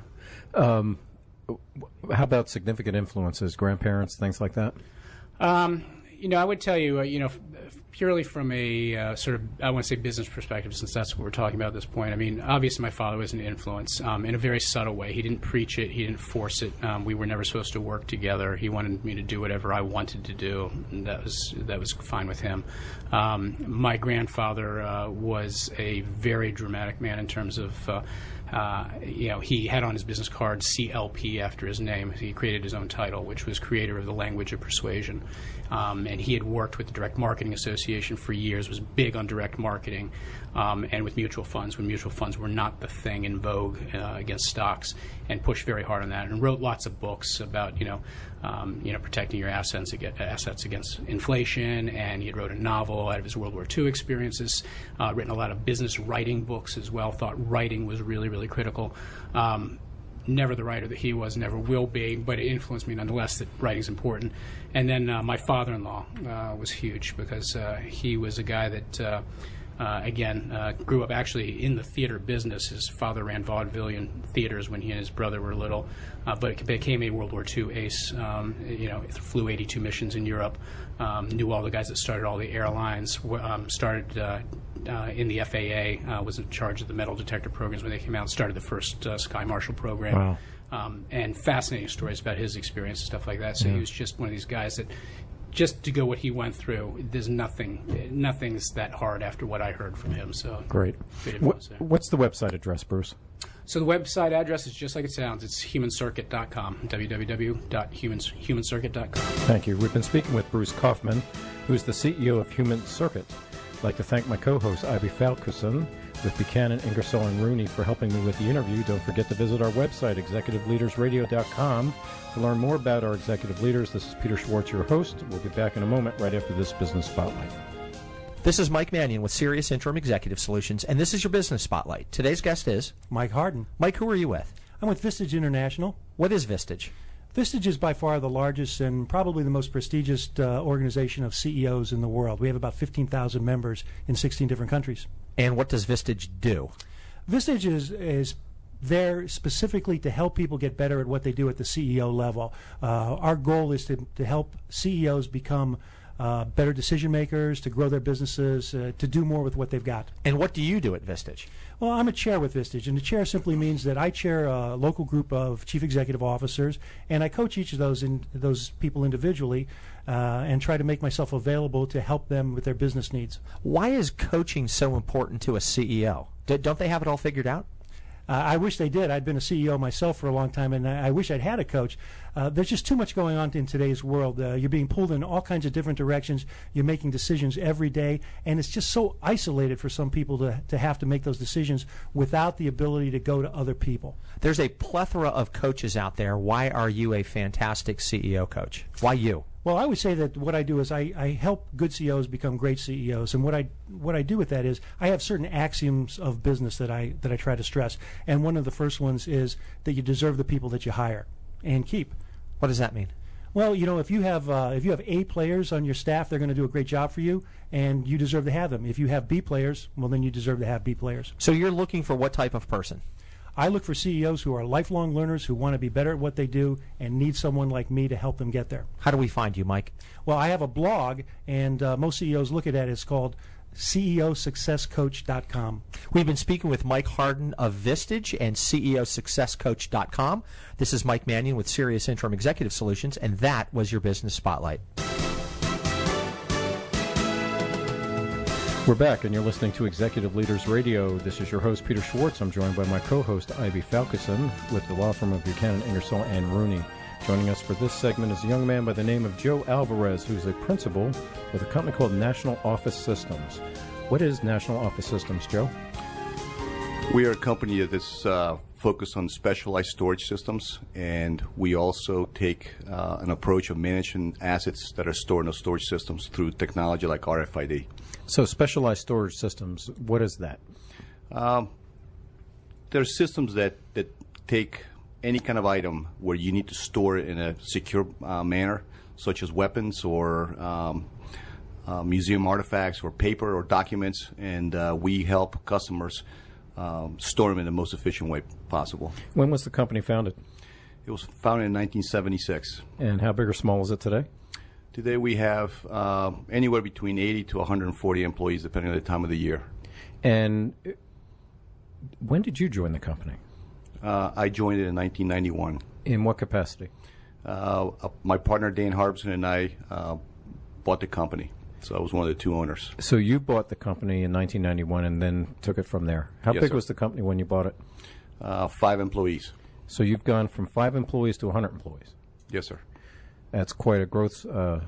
How about significant influences, grandparents, things like that? I would tell you, purely from a sort of, I want to say business perspective, since that's what we're talking about at this point. I mean, obviously my father was an influence in a very subtle way. He didn't preach it. He didn't force it. We were never supposed to work together. He wanted me to do whatever I wanted to do, and that was fine with him. My grandfather was a very dramatic man in terms of he had on his business card CLP after his name. He created his own title, which was Creator of the Language of Persuasion. And he had worked with the Direct Marketing Association for years, was big on direct marketing, and with mutual funds, when mutual funds were not the thing in vogue against stocks, and pushed very hard on that, and wrote lots of books about protecting your assets against inflation. And he had wrote a novel out of his World War II experiences, written a lot of business writing books as well. Thought writing was really, really critical. Never the writer that he was, never will be, but it influenced me nonetheless that writing's important. And then my father-in-law was huge, because he was a guy that, grew up actually in the theater business. His father ran vaudevillian theaters when he and his brother were little, but became a World War II ace. Flew 82 missions in Europe, knew all the guys that started all the airlines, started in the FAA, was in charge of the metal detector programs when they came out, started the first Sky Marshal program. Wow. And fascinating stories about his experience and stuff like that. So he was just one of these guys that, just to go what he went through, there's nothing's that hard after what I heard from him. So great. What's the website address, Bruce? So the website address is just like it sounds. It's humancircuit.com, www.humancircuit.com. Thank you. We've been speaking with Bruce Kaufman, who's the CEO of Human Circuit. I'd like to thank my co-host, Ivy Falkuson, with Buchanan, Ingersoll, and Rooney for helping me with the interview. Don't forget to visit our website, executiveleadersradio.com, to learn more about our executive leaders. This is Peter Schwartz, your host. We'll be back in a moment right after this Business Spotlight. This is Mike Mannion with Sirius Interim Executive Solutions, and this is your Business Spotlight. Today's guest is Mike Harden. Mike, who are you with? I'm with Vistage International. What is Vistage? Vistage is by far the largest and probably the most prestigious organization of CEOs in the world. We have about 15,000 members in 16 different countries. And what does Vistage do? Vistage is there specifically to help people get better at what they do at the CEO level. Our goal is to help CEOs become better decision makers, to grow their businesses, to do more with what they've got. And what do you do at Vistage? Well, I'm a chair with Vistage, and the chair simply means that I chair a local group of chief executive officers, and I coach each of those people individually and try to make myself available to help them with their business needs. Why is coaching so important to a CEO? Don't they have it all figured out? I wish they did. I'd been a CEO myself for a long time, and I wish I'd had a coach. There's just too much going on in today's world. You're being pulled in all kinds of different directions. You're making decisions every day, and it's just so isolated for some people to have to make those decisions without the ability to go to other people. There's a plethora of coaches out there. Why are you a fantastic CEO coach? Why you? Well, I would say that what I do is I help good CEOs become great CEOs, and what I do with that is I have certain axioms of business that I try to stress, and one of the first ones is that you deserve the people that you hire and keep. What does that mean? Well, if you have A players on your staff, they're going to do a great job for you, and you deserve to have them. If you have B players, well, then you deserve to have B players. So you're looking for what type of person? I look for CEOs who are lifelong learners, who want to be better at what they do, and need someone like me to help them get there. How do we find you, Mike? Well, I have a blog, and most CEOs look at it. It's called CEOSuccessCoach.com. We've been speaking with Mike Harden of Vistage and CEOSuccessCoach.com. This is Mike Mannion with Sirius Interim Executive Solutions, and that was your Business Spotlight. We're back, and you're listening to Executive Leaders Radio. This is your host, Peter Schwartz. I'm joined by my co-host, Ivy Falkuson, with the law firm of Buchanan, Ingersoll, and Rooney. Joining us for this segment is a young man by the name of Joe Alvarez, who's a principal with a company called National Office Systems. What is National Office Systems, Joe? We are a company that's focused on specialized storage systems, and we also take an approach of managing assets that are stored in those storage systems through technology like RFID. So specialized storage systems, what is that? There are systems that take any kind of item where you need to store it in a secure manner, such as weapons or museum artifacts or paper or documents, and we help customers store them in the most efficient way possible. When was the company founded? It was founded in 1976. And how big or small is it today? Today we have anywhere between 80 to 140 employees, depending on the time of the year. And when did you join the company? I joined it in 1991. In what capacity? My partner, Dane Harbison, and I bought the company. So I was one of the two owners. So you bought the company in 1991 and then took it from there. How Yes, big sir. was the company when you bought it? 5 employees. So you've gone from 5 employees to 100 employees. Yes, sir. That's quite a growth.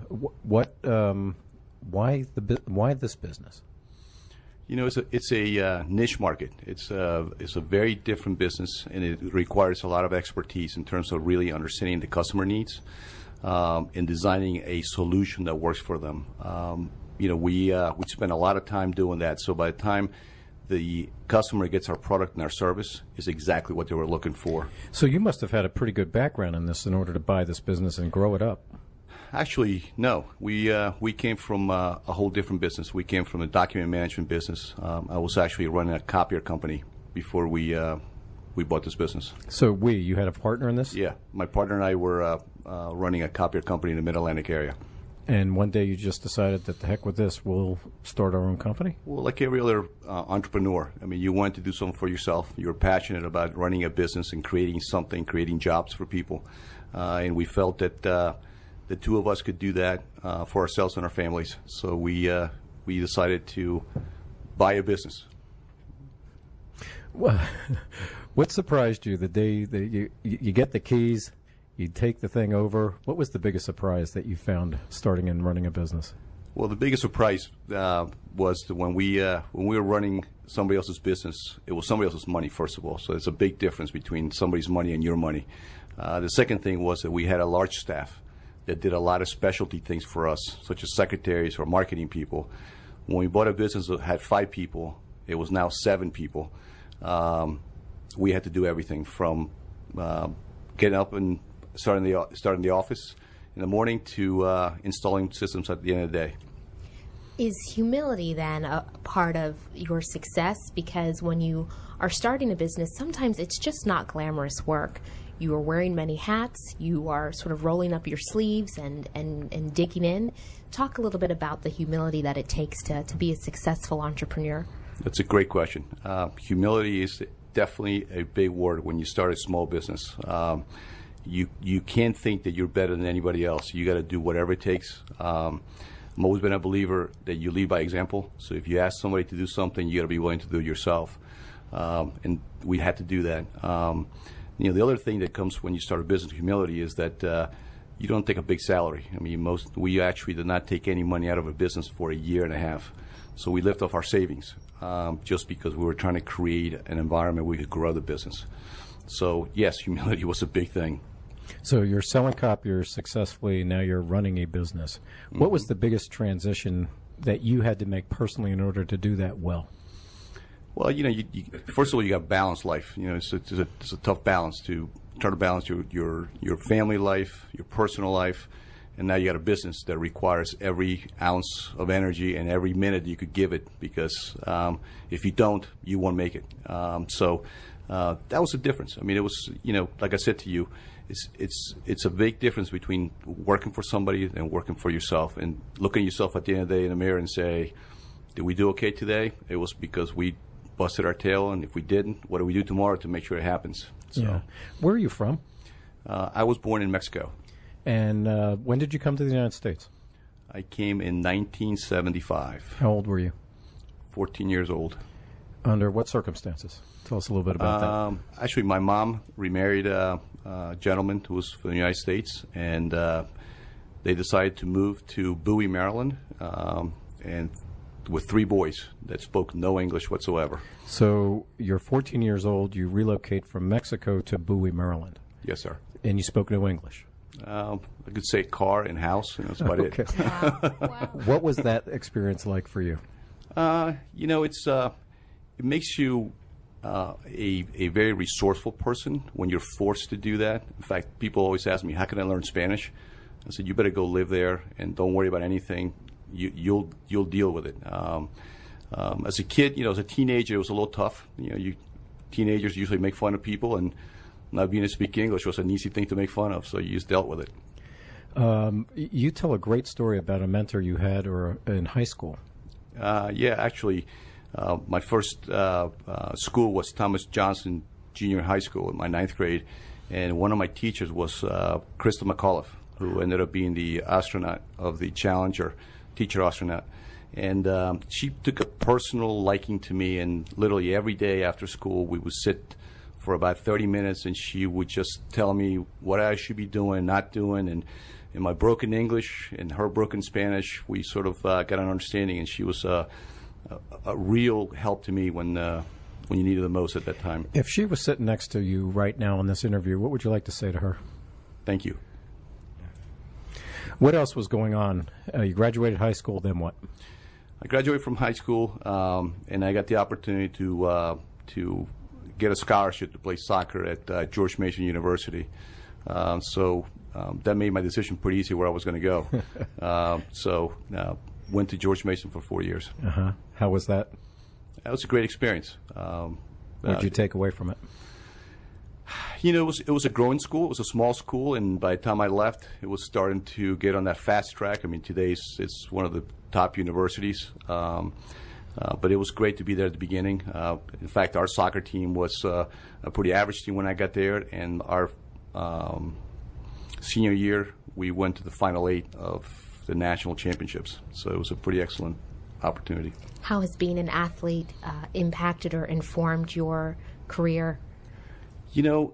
Why this business? You know, it's a niche market. It's a very different business, and it requires a lot of expertise in terms of really understanding the customer needs and designing a solution that works for them. You know, we spend a lot of time doing that. So by the time the customer gets our product and our service, is exactly what they were looking for. So you must have had a pretty good background in this in order to buy this business and grow it up. Actually, no. We came from a whole different business. We came from a document management business. I was actually running a copier company before we bought this business. So you had a partner in this? Yeah. My partner and I were running a copier company in the Mid-Atlantic area. And one day you just decided that the heck with this, we'll start our own company? Well, like every other entrepreneur, I mean, you want to do something for yourself. You're passionate about running a business and creating something, creating jobs for people. And we felt that the two of us could do that for ourselves and our families. So we decided to buy a business. Well, what surprised you the day that you get the keys, you take the thing over? What was the biggest surprise that you found starting and running a business? Well, the biggest surprise was that when we were running somebody else's business, it was somebody else's money, first of all. So there's a big difference between somebody's money and your money. The second thing was that we had a large staff that did a lot of specialty things for us, such as secretaries or marketing people. When we bought a business that had 5 people, it was now 7 people. We had to do everything from getting up and starting the office in the morning to installing systems at the end of the day. Is humility then a part of your success? Because when you are starting a business, sometimes it's just not glamorous work. You are wearing many hats. You are sort of rolling up your sleeves and digging in. Talk a little bit about the humility that it takes to be a successful entrepreneur. That's a great question. Humility is definitely a big word when you start a small business. You can't think that you're better than anybody else. You got to do whatever it takes. I've always been a believer that you lead by example. So if you ask somebody to do something, you got to be willing to do it yourself. And we had to do that. You know, the other thing that comes when you start a business, humility, is that you don't take a big salary. I mean, we actually did not take any money out of a business for a year and a half. So we lived off our savings just because we were trying to create an environment where we could grow the business. So, yes, humility was a big thing. So you're selling copiers successfully. Now you're running a business. Mm-hmm. What was the biggest transition that you had to make personally in order to do that well? Well, you know, first of all, you got to balance life. You know, it's a tough balance to try to balance your family life, your personal life, and now you got a business that requires every ounce of energy and every minute you could give it, because if you don't, you won't make it. So that was the difference. I mean, it was, you know, like I said to you, it's a big difference between working for somebody and working for yourself, and looking at yourself at the end of the day in the mirror and say, did we do okay today? It was because we busted our tail, and if we didn't, what do we do tomorrow to make sure it happens? So, yeah. Where are you from? I was born in Mexico. And when did you come to the United States? I came in 1975. How old were you? 14 years old. Under what circumstances? Tell us a little bit about that. Actually, my mom remarried a gentleman who was from the United States, and they decided to move to Bowie, Maryland, and with 3 boys that spoke no English whatsoever. So you're 14 years old. You relocate from Mexico to Bowie, Maryland. Yes, sir. And you spoke no English. I could say car and house, and that's about it. Wow. What was that experience like for you? You know, it makes you a very resourceful person when you're forced to do that. In fact, people always ask me, how can I learn Spanish? I said, you better go live there and don't worry about anything. You'll deal with it. As a kid, you know, as a teenager, it was a little tough. You know, teenagers usually make fun of people, and not being able to speak English was an easy thing to make fun of, so you just dealt with it. You tell a great story about a mentor you had in high school. Yeah, actually, my first school was Thomas Johnson Junior High School in my 9th grade, and one of my teachers was Crystal McAuliffe, who ended up being the astronaut of the Challenger, teacher astronaut. And she took a personal liking to me, and literally every day after school we would sit for about 30 minutes, and she would just tell me what I should be doing, not doing, and in my broken English and her broken Spanish, we sort of got an understanding, and she was a real help to me when you needed the most at that time. If she was sitting next to you right now in this interview, what would you like to say to her? Thank you. What else was going on? You graduated high school, then what? I graduated from high school, and I got the opportunity to get a scholarship to play soccer at George Mason University. So that made my decision pretty easy where I was going to go. So went to George Mason for 4 years. Uh-huh. How was that? That was a great experience. What did you take away from it? You know, it was a growing school. It was a small school, and by the time I left, it was starting to get on that fast track. I mean, today it's one of the top universities. But it was great to be there at the beginning. In fact, our soccer team was a pretty average team when I got there, and our senior year, we went to the Final 8 of the national championships. So it was a pretty excellent opportunity. How has being an athlete impacted or informed your career? You know,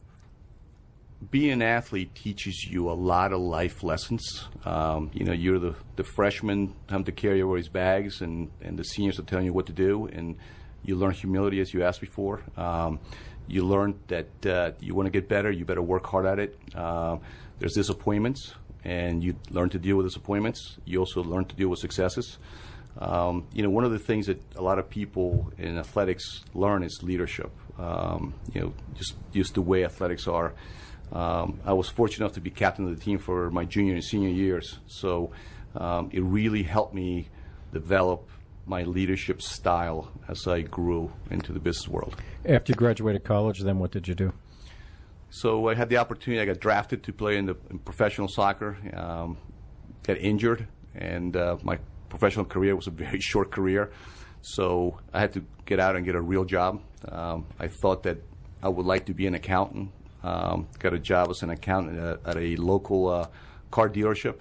being an athlete teaches you a lot of life lessons. You know, you're the freshman having to carry everybody's bags, and the seniors are telling you what to do, and you learn humility, as you asked before. You learn that you want to get better, you better work hard at it. There's disappointments, and you learn to deal with disappointments. You also learn to deal with successes. You know, one of the things that a lot of people in athletics learn is leadership. You know, just the way athletics are. I was fortunate enough to be captain of the team for my junior and senior years, so it really helped me develop my leadership style as I grew into the business world. After you graduated college, then what did you do? So I had the opportunity. I got drafted to play in professional soccer, got injured, and my professional career was a very short career, so I had to get out and get a real job. I thought that I would like to be an accountant. Got a job as an accountant at a local car dealership,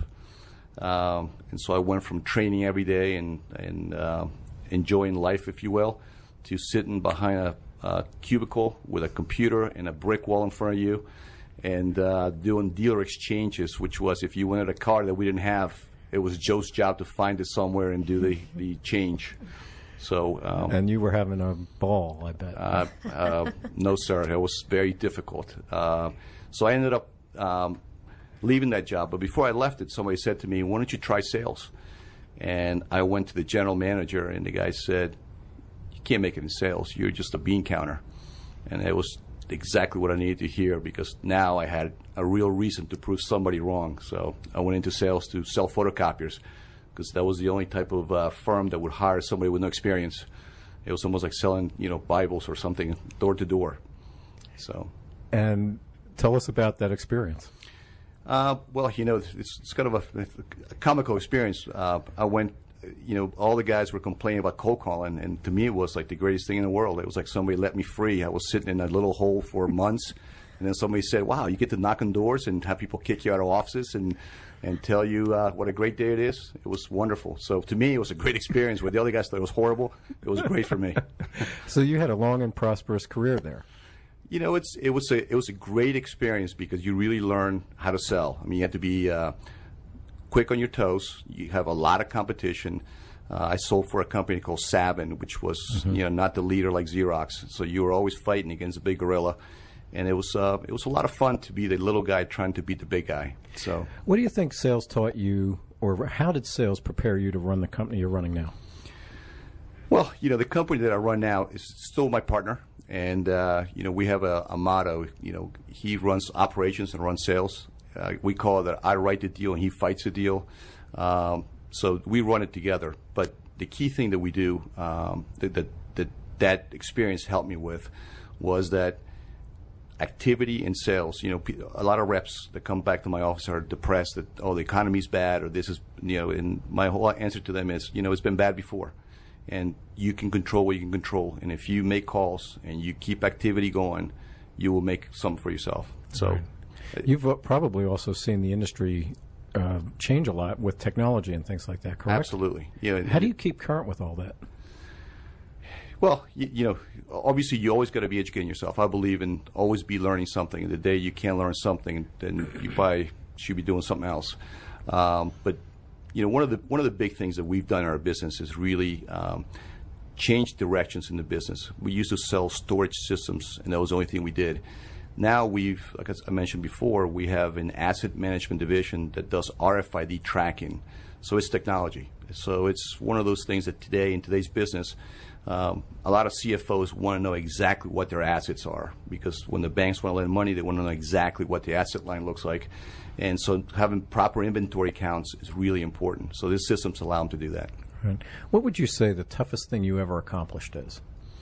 and so I went from training every day and enjoying life, if you will, to sitting behind a cubicle with a computer and a brick wall in front of you, and doing dealer exchanges, which was if you wanted a car that we didn't have, it was Joe's job to find it somewhere and do the change. So, and you were having a ball, I bet. No, sir. It was very difficult. So I ended up leaving that job. But before I left it, somebody said to me, "Why don't you try sales?" And I went to the general manager, and the guy said, "You can't make it in sales. You're just a bean counter." And it was exactly what I needed to hear, because now I had a real reason to prove somebody wrong. So I went into sales to sell photocopiers, because that was the only type of firm that would hire somebody with no experience. It was almost like selling, Bibles or something door to door. So, and tell us about that experience. Well, it's kind of a comical experience. I went, all the guys were complaining about cold calling, and to me it was like the greatest thing in the world. It was like somebody let me free. I was sitting in a little hole for months, and then somebody said, "Wow, you get to knock on doors and have people kick you out of offices and tell you what a great day it is." It was wonderful. So to me, it was a great experience. Where the other guys thought it was horrible, it was great for me. So you had a long and prosperous career there. It was a great experience, because you really learn how to sell. I mean, you have to be quick on your toes. You have a lot of competition. I sold for a company called Savin, which was not the leader like Xerox. So you were always fighting against a big gorilla. And it was a lot of fun to be the little guy trying to beat the big guy. So, what do you think sales taught you, or how did sales prepare you to run the company you're running now? Well, the company that I run now is still my partner, and we have a motto. He runs operations and runs sales. We call it that I write the deal and he fights the deal. So we run it together. But the key thing that we do, that experience helped me with, was that activity in sales. A lot of reps that come back to my office are depressed that, the economy's bad, or this is, and my whole answer to them is, it's been bad before. And you can control what you can control. And if you make calls and you keep activity going, you will make something for yourself. So, right. You've probably also seen the industry change a lot with technology and things like that, correct? Absolutely. How do you keep current with all that? Well, obviously you always got to be educating yourself. I believe in always be learning something. The day you can't learn something, then you probably should be doing something else. But one of the big things that we've done in our business is really change directions in the business. We used to sell storage systems, and that was the only thing we did. Now like I mentioned before, we have an asset management division that does RFID tracking. So it's technology. So it's one of those things that today, in today's business, a lot of CFOs want to know exactly what their assets are, because when the banks want to lend money, they want to know exactly what the asset line looks like. And so having proper inventory counts is really important. So these systems allow them to do that. Right. What would you say the toughest thing you ever accomplished is?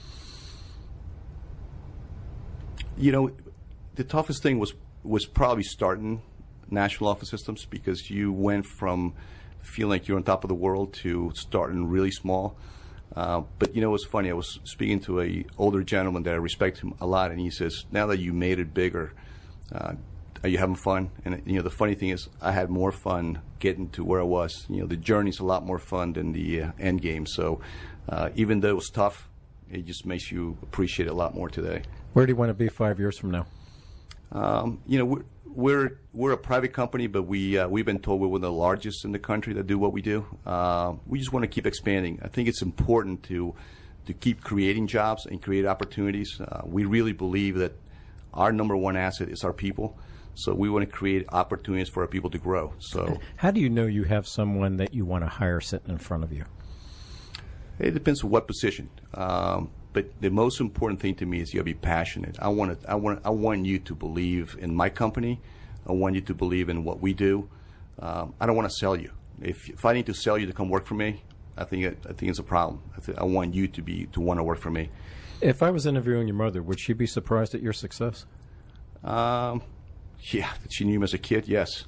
The toughest thing was probably starting National Office Systems, because you went from feeling like you're on top of the world to starting really small. But what's funny, I was speaking to an older gentleman that I respect him a lot, and he says, now that you made it bigger, are you having fun? And the funny thing is, I had more fun getting to where I was. The journey's a lot more fun than the end game. So even though it was tough, it just makes you appreciate it a lot more today. Where do you want to be 5 years from now? We're a private company, but we've been told we're one of the largest in the country that do what we do. We just want to keep expanding. I think it's important to keep creating jobs and create opportunities. We really believe that our number one asset is our people. So we want to create opportunities for our people to grow. So how do you know you have someone that you want to hire sitting in front of you? It depends on what position. But the most important thing to me is you got to be passionate. I want you to believe in my company. I want you to believe in what we do. I don't want to sell you. If I need to sell you to come work for me, I think it's a problem. I want you to want to work for me. If I was interviewing your mother, would she be surprised at your success? Yeah, she knew him as a kid. Yes,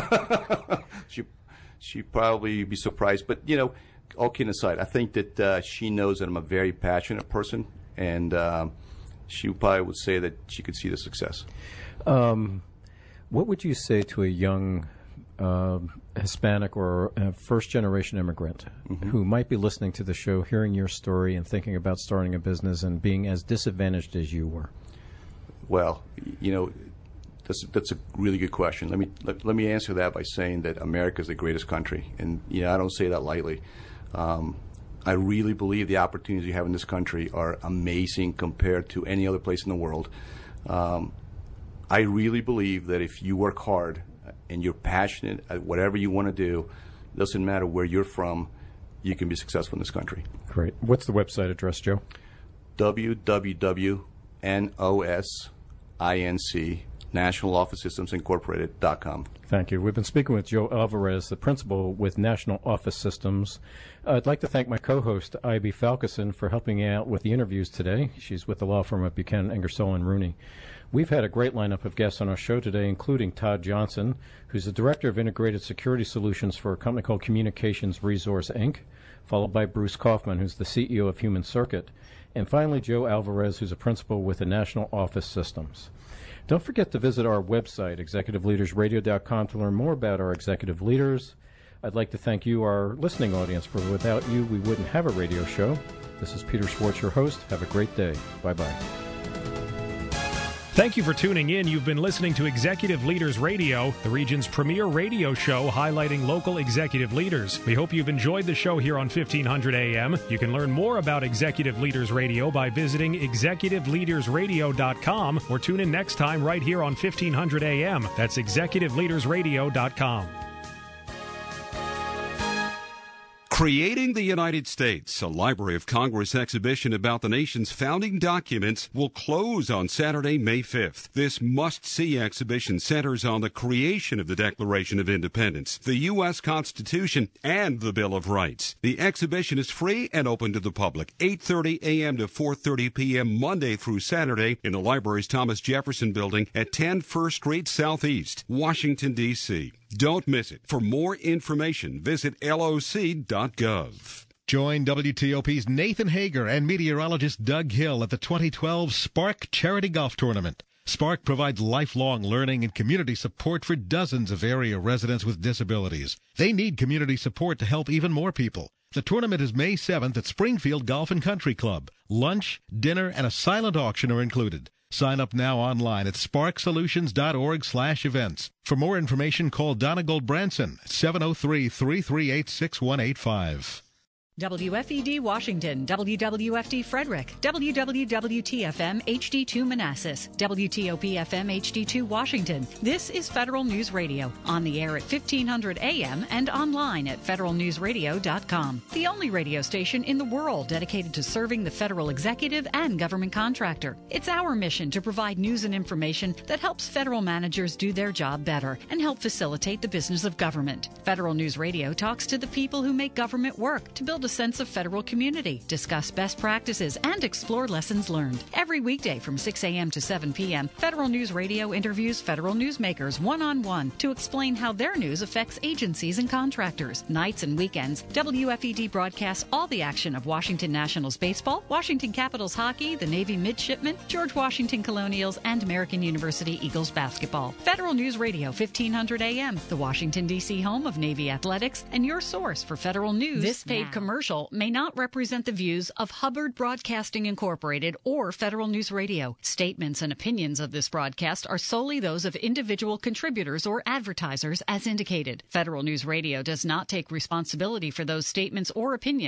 she'd probably be surprised. But all kidding aside, I think that she knows that I'm a very passionate person, and she probably would say that she could see the success. What would you say to a young Hispanic or first-generation immigrant who might be listening to the show, hearing your story, and thinking about starting a business and being as disadvantaged as you were? Well, that's a really good question. Let me answer that by saying that America is the greatest country, and I don't say that lightly. I really believe the opportunities you have in this country are amazing compared to any other place in the world. I really believe that if you work hard and you're passionate at whatever you want to do, it doesn't matter where you're from, you can be successful in this country. Great. What's the website address, Joe? www.NOSINC National Office Systems Incorporated.com. Thank you. We've been speaking with Joe Alvarez, the principal with National Office Systems. I'd like to thank my co-host, Ivy Falkeson, for helping me out with the interviews today. She's with the law firm of Buchanan, Ingersoll & Rooney. We've had a great lineup of guests on our show today, including Todd Johnson, who's the Director of Integrated Security Solutions for a company called Communications Resource, Inc., followed by Bruce Kaufman, who's the CEO of Human Circuit, and finally Joe Alvarez, who's a principal with the National Office Systems. Don't forget to visit our website, executiveleadersradio.com, to learn more about our executive leaders. I'd like to thank you, our listening audience, for without you, we wouldn't have a radio show. This is Peter Schwartz, your host. Have a great day. Bye-bye. Thank you for tuning in. You've been listening to Executive Leaders Radio, the region's premier radio show highlighting local executive leaders. We hope you've enjoyed the show here on 1500 AM. You can learn more about Executive Leaders Radio by visiting executiveleadersradio.com or tune in next time right here on 1500 AM. That's executiveleadersradio.com. Creating the United States, a Library of Congress exhibition about the nation's founding documents, will close on Saturday, May 5th. This must-see exhibition centers on the creation of the Declaration of Independence, the U.S. Constitution, and the Bill of Rights. The exhibition is free and open to the public, 8:30 a.m. to 4:30 p.m. Monday through Saturday in the library's Thomas Jefferson Building at 10 First Street Southeast, Washington, D.C. Don't miss it. For more information, visit loc.gov. Join WTOP's Nathan Hager and meteorologist Doug Hill at the 2012 Spark Charity Golf Tournament. Spark provides lifelong learning and community support for dozens of area residents with disabilities. They need community support to help even more people. The tournament is May 7th at Springfield Golf and Country Club. Lunch, dinner, and a silent auction are included. Sign up now online at sparksolutions.org/events. For more information, call Donna Gold-Branson at 703-338-6185. WFED Washington, WWFD Frederick, WWWTFM HD2 Manassas, WTOP-FM HD2 Washington. This is Federal News Radio, on the air at 1500 AM and online at federalnewsradio.com. The only radio station in the world dedicated to serving the federal executive and government contractor. It's our mission to provide news and information that helps federal managers do their job better and help facilitate the business of government. Federal News Radio talks to the people who make government work to build a sense of federal community, discuss best practices, and explore lessons learned. Every weekday from 6 a.m. to 7 p.m., Federal News Radio interviews federal newsmakers one-on-one to explain how their news affects agencies and contractors. Nights and weekends, WFED broadcasts all the action of Washington Nationals baseball, Washington Capitals hockey, the Navy midshipmen, George Washington Colonials, and American University Eagles basketball. Federal News Radio, 1500 a.m., the Washington, D.C. home of Navy athletics, and your source for federal news. This paid commercial may not represent the views of Hubbard Broadcasting Incorporated or Federal News Radio. Statements and opinions of this broadcast are solely those of individual contributors or advertisers as indicated. Federal News Radio does not take responsibility for those statements or opinions